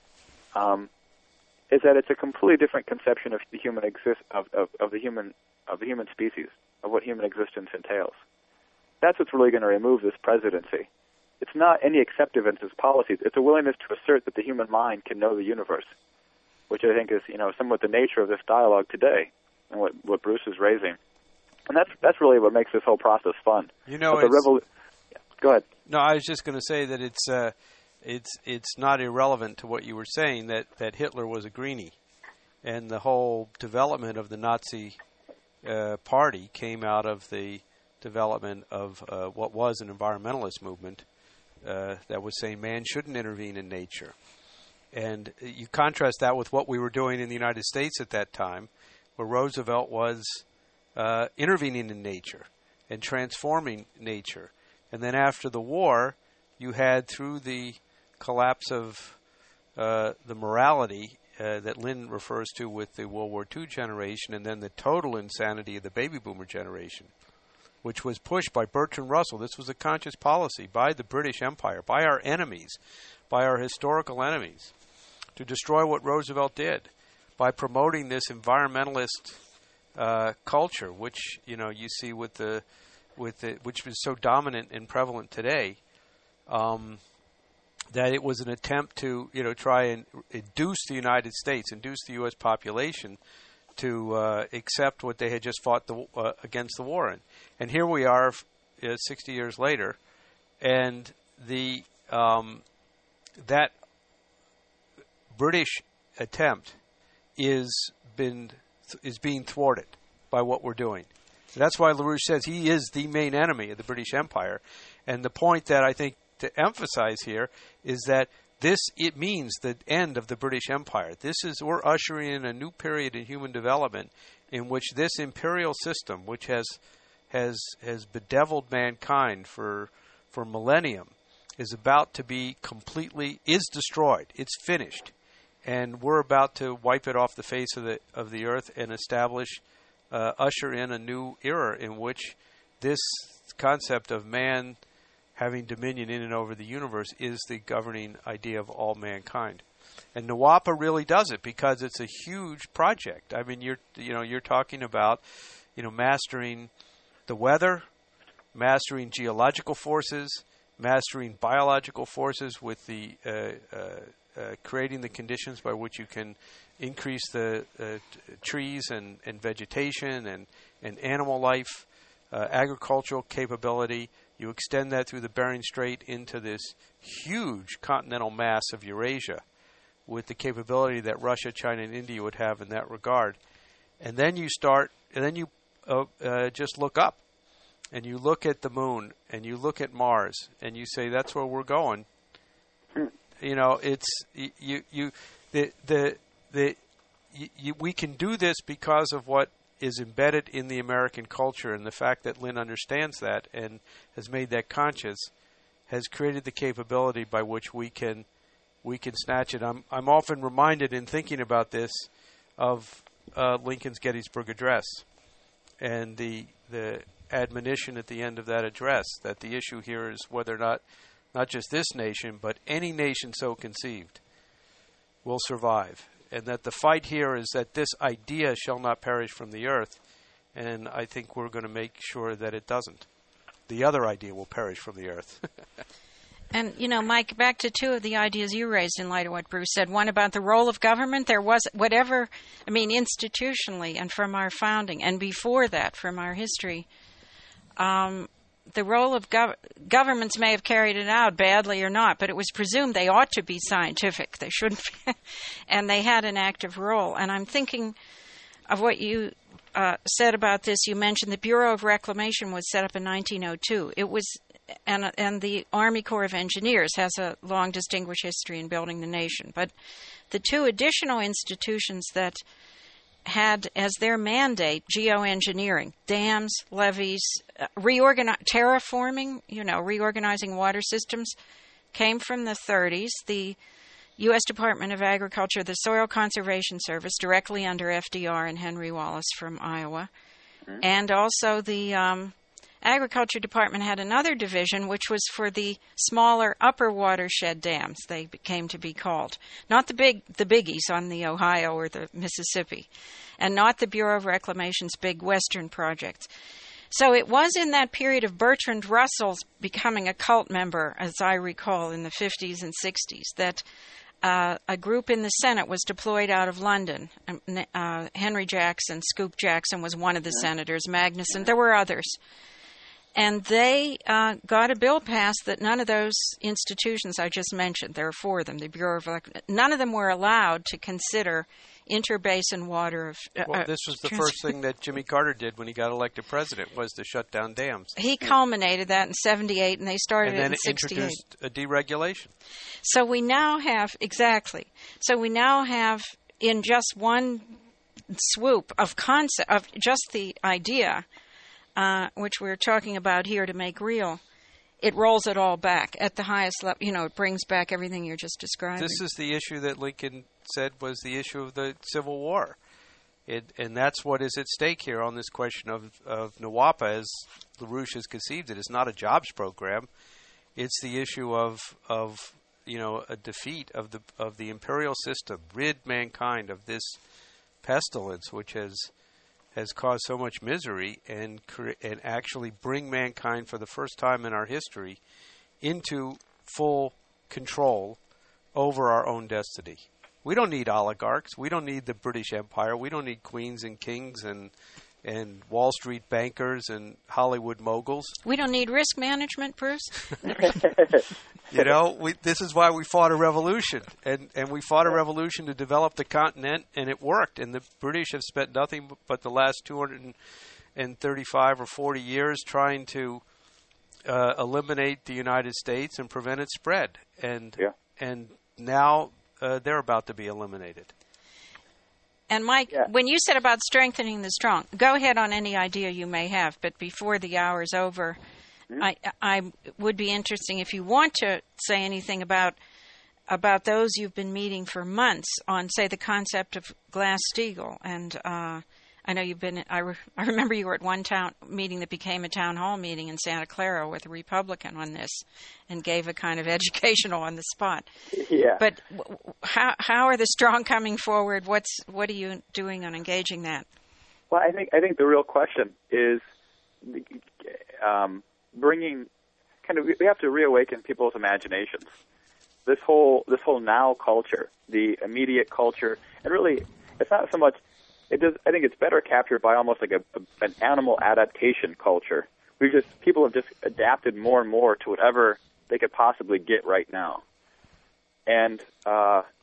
um, is that it's a completely different conception of the human exist of, of, of the human of the human species, of what human existence entails. That's what's really going to remove this presidency. It's not any acceptance of policies. It's a willingness to assert that the human mind can know the universe, which I think is, you know, somewhat the nature of this dialogue today and what, what Bruce is raising. And that's that's really what makes this whole process fun. You know, the revol- yeah, go ahead. No, I was just going to say that it's uh, it's it's not irrelevant to what you were saying that, that Hitler was a greenie, and the whole development of the Nazi uh, party came out of the development of uh, what was an environmentalist movement uh, that was saying man shouldn't intervene in nature. And you contrast that with what we were doing in the United States at that time, where Roosevelt was uh, intervening in nature and transforming nature. And then after the war, you had, through the collapse of uh, the morality uh, that Lynn refers to with the World War Two generation, and then the total insanity of the baby boomer generation, which was pushed by Bertrand Russell. This was a conscious policy by the British Empire, by our enemies, by our historical enemies, to destroy what Roosevelt did by promoting this environmentalist uh, culture, which you know you see with the with the which was so dominant and prevalent today. Um, that it was an attempt to you know try and induce the United States, induce the U S population to uh, accept what they had just fought the, uh, against the war in. And here we are, uh, sixty years later, and the um, that British attempt is been is being thwarted by what we're doing. That's why LaRouche says he is the main enemy of the British Empire. And the point that I think to emphasize here is that this it means the end of the British Empire. This is we're ushering in a new period in human development in which this imperial system, which has has has bedeviled mankind for for millennium, is about to be completely is destroyed. It's finished, and we're about to wipe it off the face of the of the earth and establish, uh, usher in a new era in which this concept of man having dominion in and over the universe is the governing idea of all mankind. And NWAPA really does it because it's a huge project. I mean, you're you know you're talking about you know mastering the weather, mastering geological forces, mastering biological forces with the uh, uh, uh, creating the conditions by which you can increase the uh, t- trees and, and vegetation and, and animal life, uh, agricultural capability. You extend that through the Bering Strait into this huge continental mass of Eurasia, with the capability that Russia, China, and India would have in that regard. And then you start, and then you uh, uh, just look up, and you look at the moon, and you look at Mars, and you say, that's where we're going. You know, it's, you, you, the, the, the, you, you, we can do this because of what is embedded in the American culture, and the fact that Lynn understands that and has made that conscious has created the capability by which we can we can snatch it. I'm I'm often reminded in thinking about this of uh, Lincoln's Gettysburg Address and the the admonition at the end of that address that the issue here is whether or not not just this nation but any nation so conceived will survive, and that the fight here is that this idea shall not perish from the earth, and I think we're going to make sure that it doesn't. The other idea will perish from the earth. And, you know, Mike, back to two of the ideas you raised in light of what Bruce said. One about the role of government. There was whatever, I mean, institutionally and from our founding, and before that from our history, um, the role of gov- governments may have carried it out badly or not, but it was presumed they ought to be scientific. They shouldn't be. And they had an active role. And I'm thinking of what you uh, said about this. You mentioned the Bureau of Reclamation was set up in nineteen oh two. It was, and, and the Army Corps of Engineers has a long distinguished history in building the nation. But the two additional institutions that had as their mandate geoengineering, dams, levees, uh, reorganize, terraforming, you know, reorganizing water systems, came from the thirties. The U S Department of Agriculture, the Soil Conservation Service, directly under F D R and Henry Wallace from Iowa, mm-hmm. and also the um, Agriculture Department had another division, which was for the smaller upper watershed dams, they came to be called. Not the big, the biggies on the Ohio or the Mississippi, and not the Bureau of Reclamation's big western projects. So it was in that period of Bertrand Russell's becoming a cult member, as I recall, in the fifties and sixties, that uh, a group in the Senate was deployed out of London. Uh, Henry Jackson, Scoop Jackson was one of the yeah. senators, Magnuson, there were others. And they uh, got a bill passed that none of those institutions I just mentioned, there are four of them, the Bureau of Elect- none of them were allowed to consider interbasin water. Of, uh, well, this was the trans- first thing that Jimmy Carter did when he got elected president, was to shut down dams. He culminated that in seventy-eight, and they started and it in sixty-eight. And then introduced a deregulation. So we now have, exactly, so we now have in just one swoop of concept, of just the idea, Uh, which we're talking about here to make real, it rolls it all back at the highest level. You know, it brings back everything you're just describing. This is the issue that Lincoln said was the issue of the Civil War. It, and that's what is at stake here on this question of, of NWAPA, as LaRouche has conceived it. It's not a jobs program. It's the issue of, of you know, a defeat of the of the imperial system, rid mankind of this pestilence, which has has caused so much misery, and cre- and actually bring mankind for the first time in our history into full control over our own destiny. We don't need oligarchs. We don't need the British Empire. We don't need queens and kings and and Wall Street bankers and Hollywood moguls. We don't need risk management, Bruce. You know, we, this is why we fought a revolution, and, and we fought a revolution to develop the continent, and it worked. And the British have spent nothing but the last two hundred thirty-five or forty years trying to uh, eliminate the United States and prevent its spread. And yeah. and now uh, they're about to be eliminated. And Mike, yeah. when you said about strengthening the strong, go ahead on any idea you may have, but before the hour's over, mm-hmm. I, I would be interesting if you want to say anything about about those you've been meeting for months on, say, the concept of Glass-Steagall. And uh, I know you've been, I, re, I remember you were at one town meeting that became a town hall meeting in Santa Clara with a Republican on this and gave a kind of educational on the spot. Yeah. But w- how how are the strong coming forward? What's what are you doing on engaging that? Well, I think I think the real question is um, bringing kind of we have to reawaken people's imaginations. This whole this whole now culture, the immediate culture, and really, it's not so much. It does. I think it's better captured by almost like a, a an animal adaptation culture. We just people have just adapted more and more to whatever they could possibly get right now, and uh,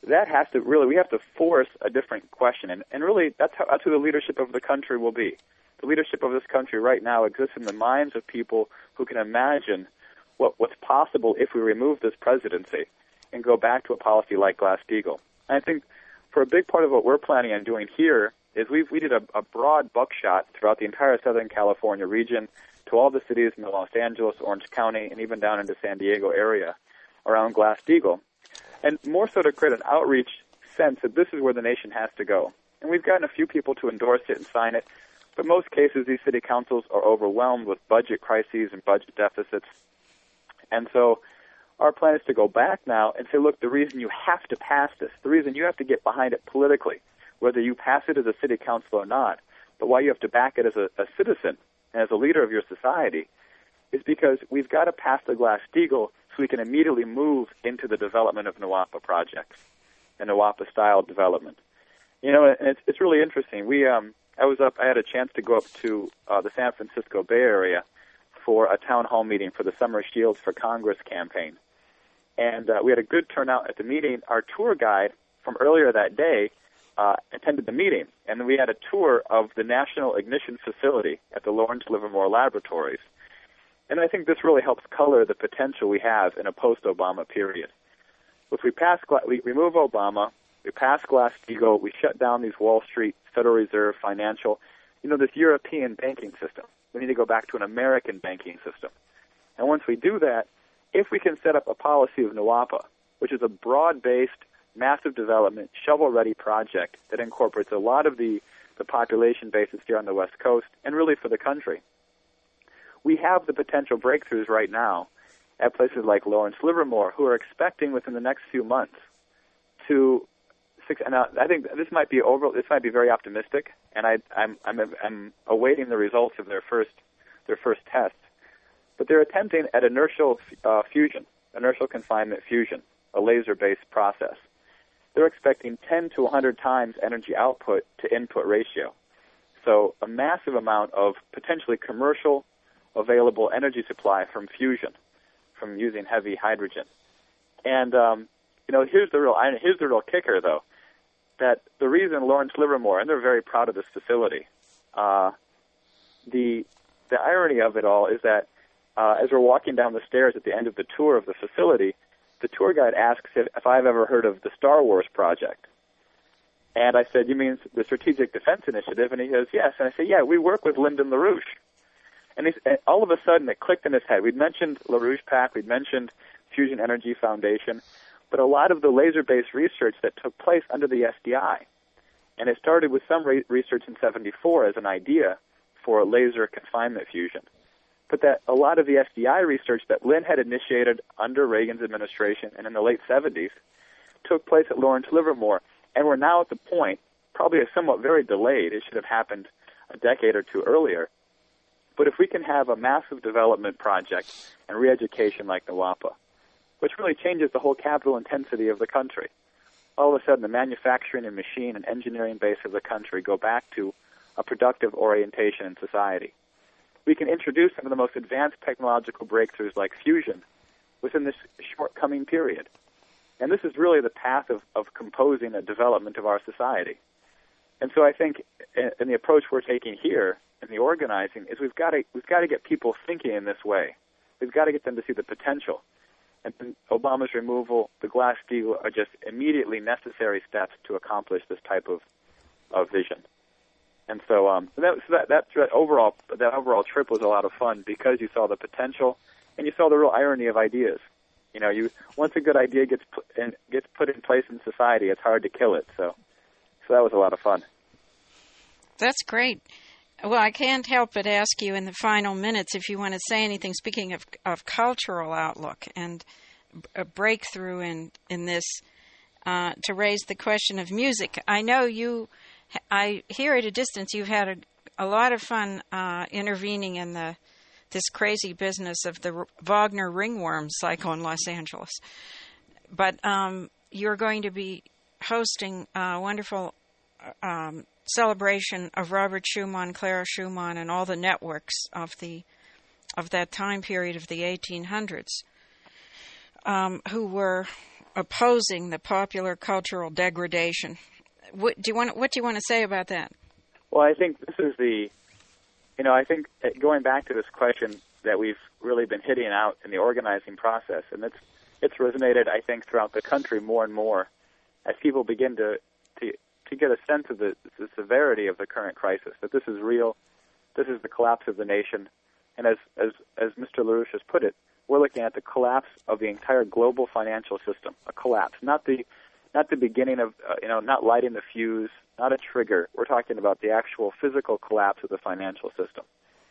that has to really, we have to force a different question. And, and really, that's how, that's who the leadership of the country will be. The leadership of this country right now exists in the minds of people who can imagine what, what's possible if we remove this presidency and go back to a policy like Glass-Steagall. And I think for a big part of what we're planning on doing here is we we did a, a broad buckshot throughout the entire Southern California region to all the cities in the Los Angeles, Orange County, and even down into San Diego area around Glass-Steagall. And more so to create an outreach sense that this is where the nation has to go. And we've gotten a few people to endorse it and sign it, but most cases these city councils are overwhelmed with budget crises and budget deficits. And so our plan is to go back now and say, look, the reason you have to pass this, the reason you have to get behind it politically, whether you pass it as a city council or not, but why you have to back it as a, a citizen and as a leader of your society, is because we've got to pass the Glass-Steagall so we can immediately move into the development of NWAPA projects, and NWAPA-style development. You know, and it's, it's really interesting. We, um, I was up, I had a chance to go up to uh, the San Francisco Bay Area for a town hall meeting for the Summer Shields for Congress campaign. And uh, we had a good turnout at the meeting. Our tour guide from earlier that day uh, attended the meeting, and then we had a tour of the National Ignition Facility at the Lawrence Livermore Laboratories. And I think this really helps color the potential we have in a post-Obama period. If we pass, we remove Obama, we pass Glass-Steagall, we shut down these Wall Street, Federal Reserve, financial, you know, this European banking system. We need to go back to an American banking system. And once we do that, if we can set up a policy of NWAPA, which is a broad-based, massive development, shovel-ready project that incorporates a lot of the, the population bases here on the West Coast and really for the country, we have the potential breakthroughs right now at places like Lawrence Livermore, who are expecting within the next few months to. And I think this might be over. This might be very optimistic, and I, I'm, I'm, I'm awaiting the results of their first, their first tests. But they're attempting at inertial uh, fusion, inertial confinement fusion, a laser-based process. They're expecting ten to one hundred times energy output to input ratio, so a massive amount of potentially commercial available energy supply from fusion, from using heavy hydrogen. And um, you know, here's the real here's the real kicker, though, that the reason Lawrence Livermore, and they're very proud of this facility, uh, the the irony of it all is that uh, as we're walking down the stairs at the end of the tour of the facility, the tour guide asks if, if I've ever heard of the Star Wars project. And I said, you mean the Strategic Defense Initiative? And he goes, yes. And I said, yeah, we work with Lyndon LaRouche. And, he's, and all of a sudden it clicked in his head. We'd mentioned LaRouche PAC, we'd mentioned Fusion Energy Foundation, but a lot of the laser-based research that took place under the S D I. And it started with some re- research in seventy-four as an idea for laser confinement fusion. But that a lot of the S D I research that Lynn had initiated under Reagan's administration and in the late seventies took place at Lawrence Livermore. And we're now at the point, probably a somewhat very delayed, it should have happened a decade or two earlier. But if we can have a massive development project and re-education like NWAPA, which really changes the whole capital intensity of the country, all of a sudden the manufacturing and machine and engineering base of the country go back to a productive orientation in society. We can introduce some of the most advanced technological breakthroughs like fusion within this short coming period. And this is really the path of, of composing a development of our society. And so I think in the approach we're taking here in the organizing is we've got to we've got to get people thinking in this way. We've got to get them to see the potential. And Obama's removal, the Glass-Steagall are just immediately necessary steps to accomplish this type of, of vision. And so, um, that, so that, that that overall that overall trip was a lot of fun because you saw the potential and you saw the real irony of ideas. You know, you once a good idea gets put in, gets put in place in society, it's hard to kill it. So, so that was a lot of fun. That's great. Well, I can't help but ask you in the final minutes if you want to say anything, speaking of, of cultural outlook and a breakthrough in, in this, uh, to raise the question of music. I know you, I hear at a distance you've had a, a lot of fun uh, intervening in the this crazy business of the Wagner ringworm cycle in Los Angeles. But um, you're going to be hosting a wonderful um celebration of Robert Schumann, Clara Schumann, and all the networks of the of that time period of the eighteen hundreds, um, who were opposing the popular cultural degradation. What do you want? What do you want to say about that? Well, I think this is the, you know, I think going back to this question that we've really been hitting out in the organizing process, and it's it's resonated, I think, throughout the country more and more as people begin to to, to get a sense of the, the severity of the current crisis, that this is real, this is the collapse of the nation, and as as as Mister LaRouche has put it, we're looking at the collapse of the entire global financial system, a collapse, not the not the beginning of, uh, you know, not lighting the fuse, not a trigger. We're talking about the actual physical collapse of the financial system.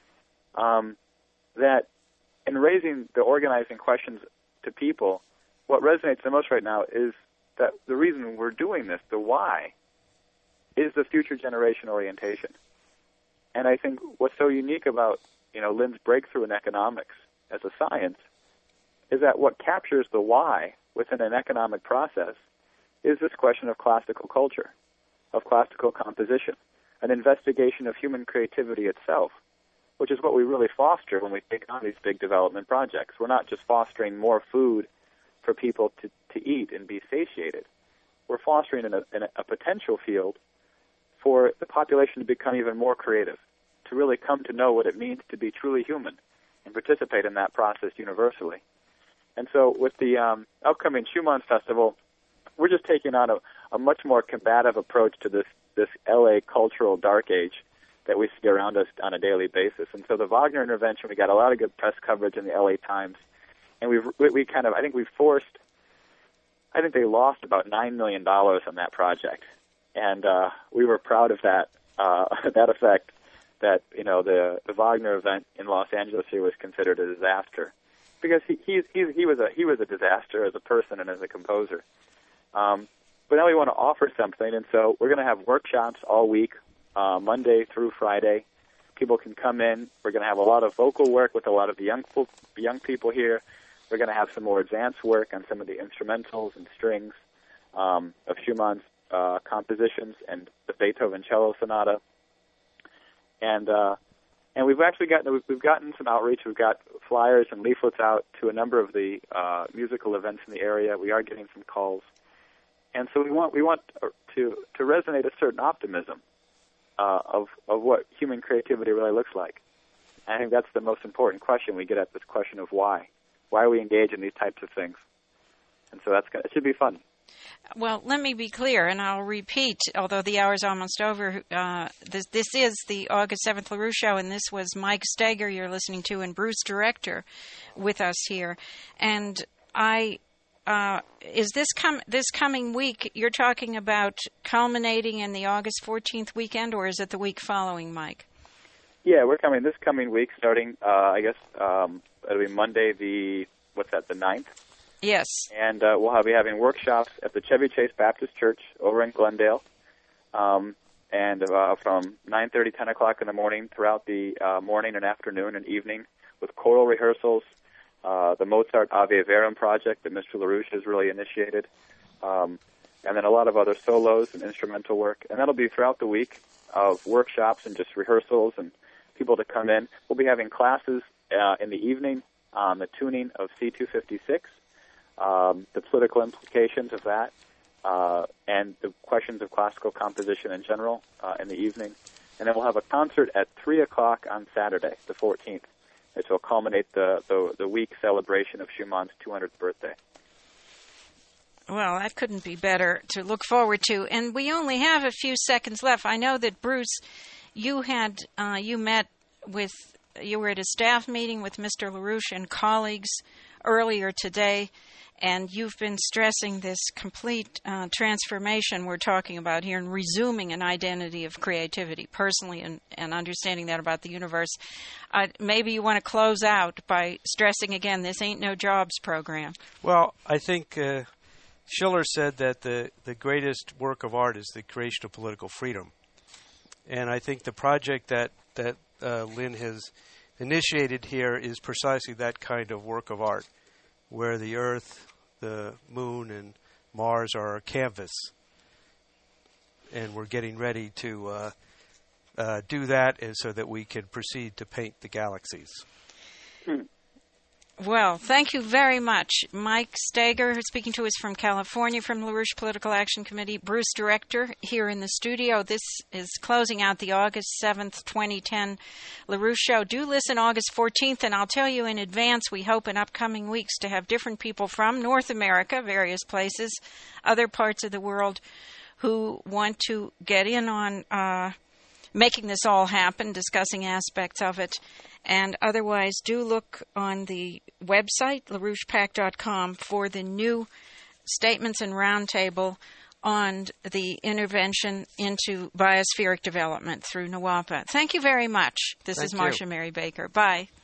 Um, that in raising the organizing questions to people, what resonates the most right now is that the reason we're doing this, the why, is the future generation orientation. And I think what's so unique about, you know, Lynn's breakthrough in economics as a science is that what captures the why within an economic process is this question of classical culture, of classical composition, an investigation of human creativity itself, which is what we really foster when we take on these big development projects. We're not just fostering more food for people to, to eat and be satiated. We're fostering in a, in a potential field for the population to become even more creative, to really come to know what it means to be truly human and participate in that process universally. And so with the um, upcoming Schumann Festival, we're just taking on a, a much more combative approach to this, this L A cultural dark age that we see around us on a daily basis. And so the Wagner intervention, we got a lot of good press coverage in the L A Times, and we've, we, we kind of, I think we forced, I think they lost about nine million dollars on that project. And uh, we were proud of that, uh, that effect, that, you know, the, the Wagner event in Los Angeles here was considered a disaster. Because he, he, he, he, was a, he was a disaster as a person and as a composer. Um, but now we want to offer something, and so we're going to have workshops all week, uh, Monday through Friday. People can come in. We're going to have a lot of vocal work with a lot of the young, young people here. We're going to have some more advanced work on some of the instrumentals and strings um, of Schumann's uh, compositions and the Beethoven Cello Sonata. And uh, and we've actually gotten we've, we've gotten some outreach. We've got flyers and leaflets out to a number of the uh, musical events in the area. We are getting some calls. And so we want we want to to resonate a certain optimism uh, of of what human creativity really looks like. And I think that's the most important question we get at, this question of why. Why we engage in these types of things. And so that's gonna, it should be fun. Well, let me be clear, and I'll repeat, although the hour's almost over, uh, this, this is the August seventh LaRouche Show, and this was Mike Steger you're listening to, and Bruce Director with us here. And I... Uh, is this com- this coming week, you're talking about culminating in the August fourteenth weekend, or is it the week following, Mike? Yeah, we're coming this coming week, starting, uh, I guess, um, it'll be Monday the, what's that, the ninth? Yes. And uh, we'll have, be having workshops at the Chevy Chase Baptist Church over in Glendale, um, and uh, from nine thirty, ten o'clock in the morning throughout the uh, morning and afternoon and evening with choral rehearsals, Uh, the Mozart Ave Verum project that Mister LaRouche has really initiated, um, and then a lot of other solos and instrumental work. And that'll be throughout the week of workshops and just rehearsals and people to come in. We'll be having classes uh, in the evening on the tuning of C two fifty-six, um, the political implications of that, uh, and the questions of classical composition in general uh, in the evening. And then we'll have a concert at three o'clock on Saturday, the fourteenth. Which will culminate the, the, the week celebration of Schumann's two hundredth birthday. Well, that couldn't be better to look forward to. And we only have a few seconds left. I know that, Bruce, you had uh, you met with, you were at a staff meeting with Mister LaRouche and colleagues earlier today, and you've been stressing this complete uh, transformation we're talking about here and resuming an identity of creativity personally and, and understanding that about the universe. Uh, maybe you want to close out by stressing again, this ain't no jobs program. Well, I think uh, Schiller said that the, the greatest work of art is the creation of political freedom. And I think the project that, that uh, Lynn has initiated here is precisely that kind of work of art, where the Earth, the Moon, and Mars are a canvas. And we're getting ready to uh, uh, do that and so that we can proceed to paint the galaxies. Hmm. Well, thank you very much. Mike Stager, who's speaking to us from California from LaRouche Political Action Committee. Bruce, Director, here in the studio. This is closing out the August seventh, twenty ten LaRouche Show. Do listen August fourteenth, and I'll tell you in advance, we hope in upcoming weeks to have different people from North America, various places, other parts of the world, who want to get in on uh, making this all happen, discussing aspects of it. And otherwise, do look on the website, LaRouche Pac dot com, for the new statements and roundtable on the intervention into biospheric development through NWAPA. Thank you very much. This Thank is Marcia you. Mary Baker. Bye.